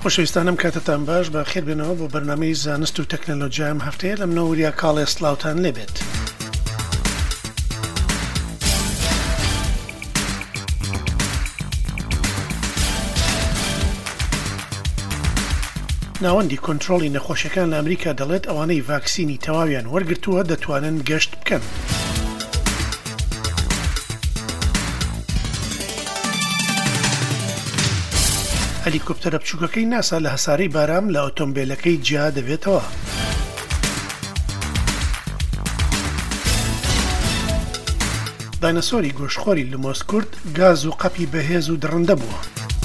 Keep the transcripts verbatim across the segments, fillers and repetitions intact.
خۆشەویستانم کاتتان باش بە خێر بێنەوە بۆ بەرنامەی زانست و تەکنۆلۆژیام هەفتەیە لەم نەوەریا کاڵێ سلااوتان لێبێت. ناوەندی کۆنتڕۆڵی نەخۆشیەکان لە ئەمریکا دەڵێت ئەوانەی ڤاکسینی تەواویان وەرگرتووە دەتوانن گەشت بکەن. هەلیکۆپتەرە بچووکەکەی ناسا لە هەسارەی بارام لە ئۆتۆمبیلەکەی جیا دەبێتەوە. داینەسۆری گۆشتخۆری لمۆس کورد گاز و قەپی بەهێز و دڕندە بووە.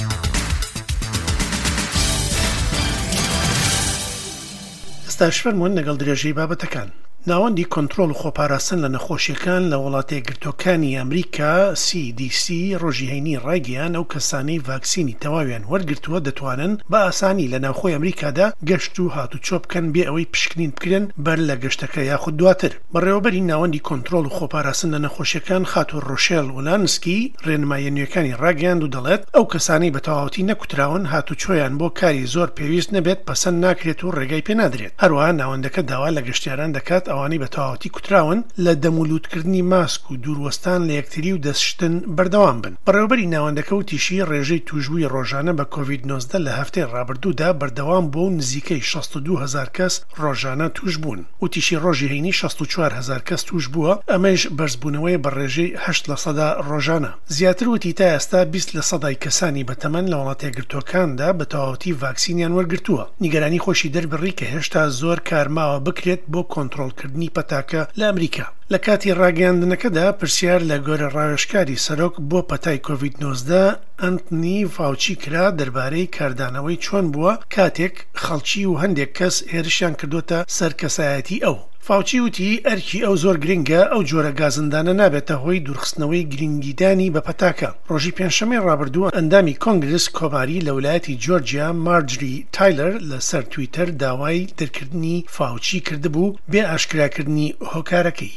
ئێستا شفەرمونون لەگەڵ درێژەی بابەتەکان. ناوەندی کۆنتڕۆڵ و خۆپاراستن لە نەخۆشیەکان لە وڵاتە یەکگرتووەکانی ئەمریکا سی دی سی ڕۆژی هەینی ڕایگەیان ئەو کەسانەی ڤاکسینی تەواویان وەرگرتووە دەتوانن بە ئاسانی لە ناوخۆی ئەمریکادا گەشت و هاتوچۆ بکەن بێ ئەوەی پشکنین بکرێن بەر لە گەشتەکە یاخود دواتر. بەڕێوەبەری ناوەندی کۆنتڕۆڵ و خۆپاراستن لە نەخۆشیەکان خاتۆ ڕۆشێل وڵانسکی ڕێنمایە نوێیەکانی ڕاگەیاند و دەڵێت ئەو کەسانەی بە تەواوەتی نەکوتراون هاتوچۆیان بۆ کاری زۆر پێویست نەبێت پەسەند ناکرێت و ڕێگای پێ نادرێت. هەروەها ناوەندەکە داوا لە گەشتیاران دەکات ئەوانەی بە تەواوەتی کوتراون لە دەمولوتکردنی ماسک و دووروەستان لە یەکتری و دەستشتن بەردەوام بن. بەڕێوەبەری ناوەندەکە وتیشی ڕێژەی توژبووی ڕۆژانە بە کۆڤید نۆزدە لە هەفتەی ڕابردوودا بەردەوام بۆ و نزیکەی شەست و دوو هەزار کەس ڕۆژانە توش بوون. وتیشی ڕۆژی هەینی شەست و چوار هەزار کەس توش بووە، ئەمەش بەرزبوونەوەی بە ڕێژەی هەشت لە سەدا ڕۆژانە. زیاتر وتی تا ئێستا بیست لە سەدای کەسانی بەتەمەن لە وڵاتە یەکگرتووەکاندا بە تەواوەتی ڤاکسینیان وەرگرتووە. نیگەرانی خۆشی دەربڕی کە هێشتا زۆر کارماوە بکرێت بۆ کۆنتڕۆڵکردنی پەتاکە لە ئەمریکا. لە کاتی ڕاگەیاندنەکەدا پرسیار لە گۆرە ڕاوێژکاری سەرۆک بۆ پەتای کۆڤید نۆزدە ئەنتنی فاوچی کرا دەربارەی کاردانەوەی چۆن بووە کاتێک خەڵکی و هەندێک کەس هێرشیان کردوتە سەر کەسایەتی ئەو. فاوچی وتی ئەرکی ئەو زۆر گرنگە ئەو جۆرە گازندانە نابێتە هۆی دوورخستنەوەی گرنگیدانی بە پەتاکە. ڕۆژی پێنجشەمەی ڕابردووە ئەندامی کۆنگرس کۆماری لە ویلایەتی جۆرجیا مارجری تایلەر لەسەر تویتەر داوای دەرکردنی فاوچی کردبوو بێ ئاشکراکردنی هۆکارەکەی.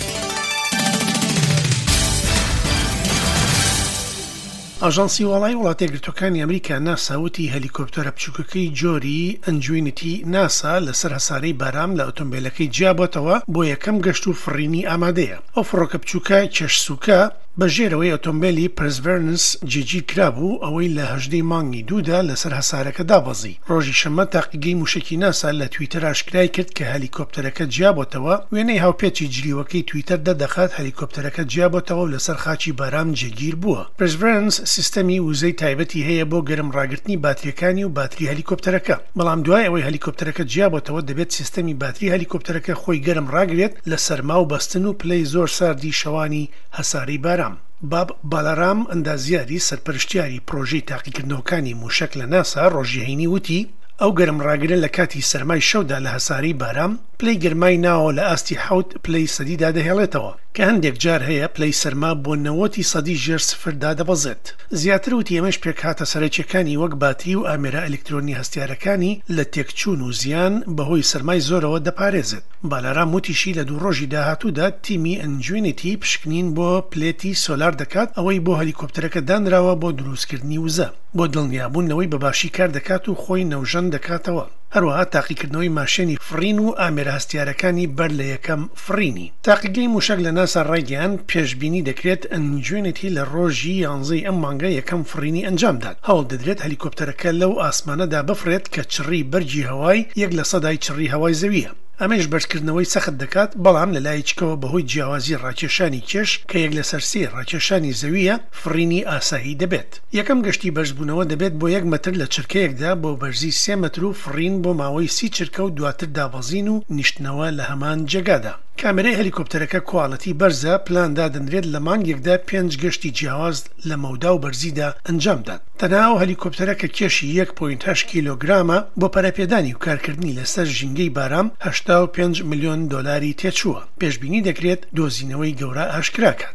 ئاژانسی وڵای وڵاتە یەکگرتووەکانی ئەمریکا ناسا وتی هەلیکۆپتەرە بچووکەکەی جۆری ئەنجوینتی ناسا لەسەر هەسارەی بارام لە ئۆتۆمبیلەکەی جیابەتەوە بۆ یەکەم گەشت و فڕینی ئامادەیە. ئەو فڕۆکە بچووکە کێشسووکە بە ژێرەوەی ئۆتۆمبیلی پرسڤێرنس جێگیر کرابوو ئەوەی لە هەژدەی مانگی دوودا لەسەر هەسارەکە دابەزی. ڕۆژی شەممە تاقیگەی موشکی ناسا لە تویتەر ئاشکرای کرد کە هەلیکۆپتەرەکە جیابەتەوە. وێنەی هاوپێچی جلیوەکەی تویتەر دەدەخات هەلیکۆپتەرەکە جیابەتەوە و لەسەر خاچی بارام جێگیر بووە. پرسڤێرنس سیستەمی وزەی تایبەتی هەیە بۆ گەرم ڕاگرتنی باتریەکانی و باتری هەلیکۆپتەرەکە. بەڵام دوای ئەوەی هەلیکۆپتەرەکە جیابەتەوە دەبێت سیستەمی باتری هەلیکۆپتەرەکە خۆی گەرم ڕاگرێت لە سەرما و بەستن و پلەی زۆر ساردی شەوانی هەساری بارام. باب بالارام ئەندازیاری سەرپەرشتیاری پرۆژەی تاقیکردنەوەکانی موشک لە ناسا ڕۆژی هەینی وتی ئەو گەرمڕاگرن لە کاتی سەرمای شەودا لە هەساری بارام پلەی گەرمای ناوە لە ئاستی حەوت پلەی سەدیدا دەهێڵێتەوە کە هەندێک جار هەیە پلەی سەرما بۆ نەوەتی سەدی ژێر سفردا دەبەزێت. زیاتر وتی ئەمەش پێکهاتە سەرەکیەکانی وەک باتری و ئامێرە ئەلکترۆنی هەستیارەکانی لە تێکچوون و زیان بەهۆی سەرمای زۆرەوە دەپارێزێت. بالارام وتیشی لە دوو ڕۆژی داهاتوودا تیمی ئەنجوینتی پشکنین بۆ پلێتی سۆلار دەکات ئەوەی بۆ هەلیکۆپتەرەکە دانراوە بۆ دروستکردنی وزە بۆ دڵنیابوونەوەی بەباشی کار دەکات و خۆی نەوژەن دەکاتەوە. هەروەها تاقیکردنەوەی ماشێنی فڕین و ئامێرە هەستیارەکانی بەر لە یەکەم فڕینی. تاقیگەی موشک لە ناسا ڕایگەیان پێشبینی دەکرێت ئەنجوینتی لە ڕۆژی یانزەی ئەم مانگە یەکەم فڕینی ئەنجامدات. هەوڵ دەدرێت هەلیکۆپتەرەکە لەو ئاسمانەدا بفرێت کە چڕی بەرجی هەوای یەک لە سەدای چڕی هەوای زەویە. ئەمەش بەرزکردنەوەی سەخت دەکات، بەڵام لە لایەکەوە بەهۆی جیاوازی ڕاکێشانی کێش کە یەک لە سەرسێ ڕاکێشانی زەویە فڕینی ئاسایی دەبێت. یەکەم گەشتی بەرزبوونەوە دەبێت بۆ یەک مەتر لە چرکەیەکدا بۆ بەرزی سێ مەتر و فڕین بۆ ماوەی سی چرکە و دواتر دابەزین و نیشتنەوە لە هەمان جێگادا. کامێرەی هەلیکۆپتەرەکە کواڵەتی بەرزە پلاندا دەنرێت لە مانگێکدا پێنج گەشتی جیاواز لە مەودا و بەرزیدا ئەنجامدات. تەنها هەلیکۆپتەرەکە کێشی یەک کۆمە هەشت کیلۆگرامە بۆ پەرەپێدانی و کارکردنی لەسەر ژینگەی بارام هەشتا و پێنج ملیۆن دۆلاری تێچووە. پێشبینی دەکرێت دۆزینەوەی گەورە ئاشکراکات.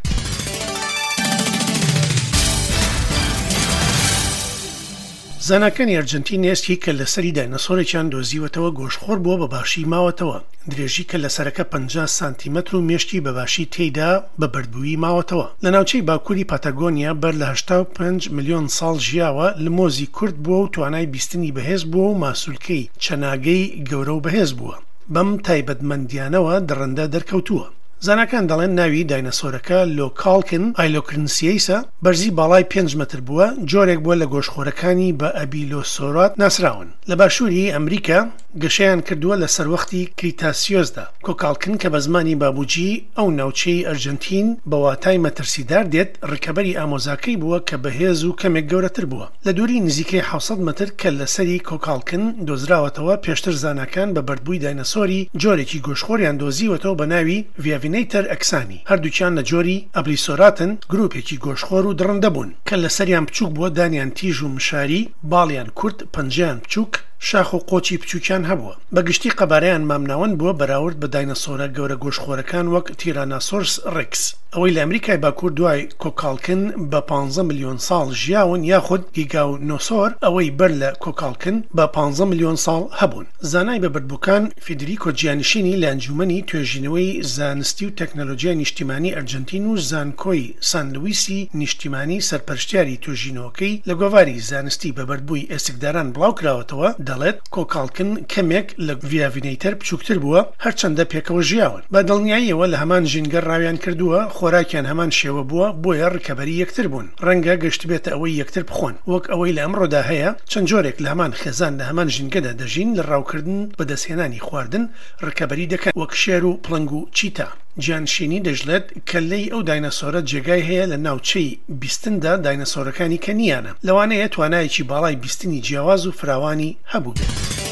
زاناکانی ئەرجنتینێسکی کە لەسەری داینەسۆرێکیان دۆزیوەتەوە گۆشخۆر بووە بە باشی ماوەتەوە. درێژی کە لەسەرەکە پەنجا سانتیمەتر و مێشتی بە باشی تێیدا بە بەردبووی ماوەتەوە. لە ناوچەی باکووری پاتاگۆنیا بەر لە هەشتا و پێنج ملیۆن ساڵ ژیاوە لە مۆزی کورد بووە و توانای بیستنی بەهێز بووە و ماسوولکەی چەناگەی گەورە و بەهێز بووە. بەم تایبەتمەندیانەوە دڕندە دەرکەوتووە. زاناکان دەڵێن ناوی داینەسۆرەکە لۆکالکن ئایلۆکرنسیەیسە بەرزی باڵای پێنج مەتر بووە، جۆرێک بووە لە گۆشخۆرەکانی بە ئەبیلۆسۆرات ناسراون. لە باشووری ئەمریکا گەشەیان کردووە لە سەروەختی کریتاسیۆسدا. کۆکاڵکن کە بە زمانی بابووجی ئەو ناوچەی ئەرجنتین بە واتای مەترسیدار دێت، ڕکەبەری ئامۆزاکەی بووە کە بەهێز و کەمێک گەورەتر بووە. لە دووری نزیکەی حەوت مەتر کە لەسەری کۆکاڵکن دۆزراوەتەوە، پێشتر زاناکان بە بەردبووی داینەسۆری جۆرێکی گۆشخۆریان دۆزیوەتەوە بە ناوی ڤیاڤینەیتەر ئەکسانی. هەردووچیان لە جۆری ئەبلیسۆراتن، گروپێکی گۆشخۆر و دڕندە بوون کە لەسەریان بچووک بووە، دانیان تیژ و مشاری، باڵیان کورت، پەنجەیان بچووک، شاخ و قۆچی بچووکیان هەبووە. بەگشتی قەبارەیان مامناوەند بووە بەراورد بە داینەسۆرە گەورە گۆشخۆرەکان وەک تیراناسۆرس ڕێکس. ئەوەی لە ئەمریکای باکوور دوای کۆکاڵکن بە پانزە ملیۆن ساڵ ژیاون، یاخود گیگاونۆسۆر ئەوەی بەر لە کۆکاڵکن بە پانزە ملیۆن ساڵ هەبوون. زانای بەبەردبووکان فیدریکۆ جیانشینی لە ئەنجومەنی توێژینەوەی زانستی و تەکنەلۆجیای نیشتیمانی ئەرجنتین و زانکۆی سان لویسی نیشتیمانی سەرپەرشتیاری توێژینەوەکەی لە گۆڤاری زانستی بەبەردبووی ئێسکداران بڵاو کراوەتەوە، دەڵێت کۆکاڵکن کەمێک لە ڤیاڤینەیتەر بچووکتر بووە، هەرچەندە پێکەوە ژیاون. بە دڵنیاییەوە لە هەمان ژینگە ڕاویان کردووە، خۆراکیان هەمان شێوە بووە، بۆیە ڕکەبەری یەکتر بوون. ڕەنگە گەشت بێتە ئەوەی یەکتر بخۆن، وەک ئەوەی لە ئەمڕۆدا هەیە. چەند جۆرێک لە هەمان خێزان لە هەمان ژینگەدا دەژین، لە ڕاوکردن بەدەستهێنانی خواردن ڕکەبەری دەکەن، وەک شێر و پڵنگ و چیتا. جیانشینی دەژڵێت کەلەی ئەو داینەسۆرە جێگای هەیە لە ناوچەی بیستندا داینەسۆرەکانی کە نیانە، لەوانەیە توانایەکی باڵای بیستنی جیاواز و فراوانی هەبوو بێت.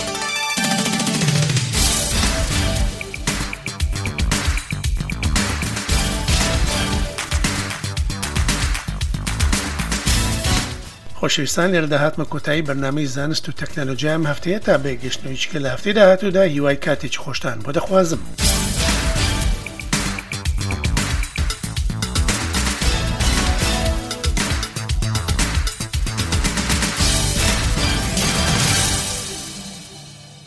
خۆشەویستان، لێرە داهاتمە کۆتایی بەرنامەی زانست و تەکنەلۆجیای ئەم هەفتەیە. تا بێگەشتنەوەیچکە لە هەفتەی داهاتوودا هیوای کاتێکی خۆشتان بۆ دەخوازم.